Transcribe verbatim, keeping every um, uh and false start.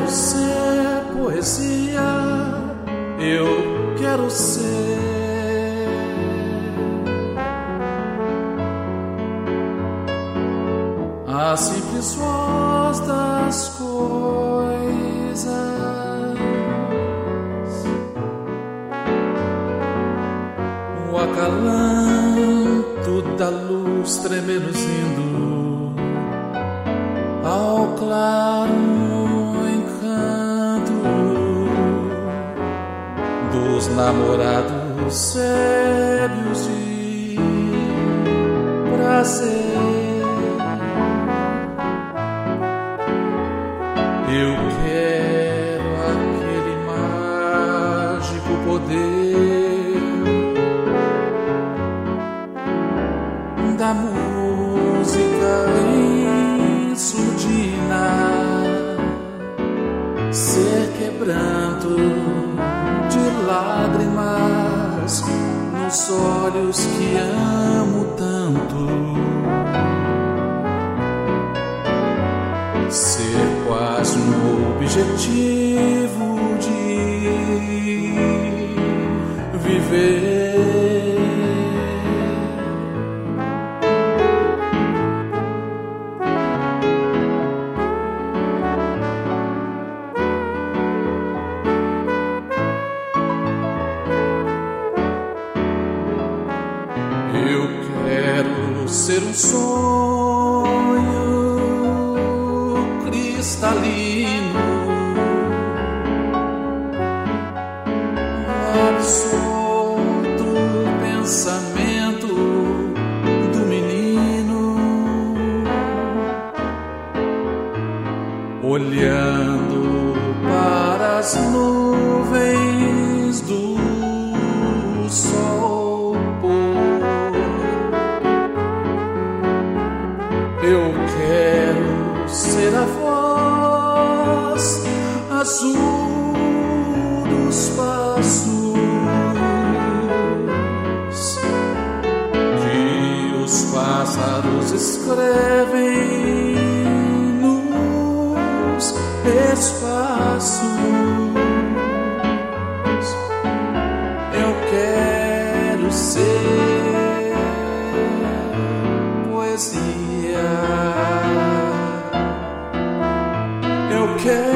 quero ser poesia, eu quero ser a simples voz das coisas, o acalanto da luz tremeluzindo ao claro encanto dos namorados sérios de prazer. Eu quero aquele mágico poder da música em surdina, ser quebranto de lágrimas nos olhos que amo tanto, ser quase um objetivo de viver. Eu quero ser um sonho cristalino, absolto pensamento do menino, olhando para as nuvens do sol pôr. Eu quero ser a voz azul dos passos que os pássaros escrevem nos espaços. Eu quero ser poesia, eu quero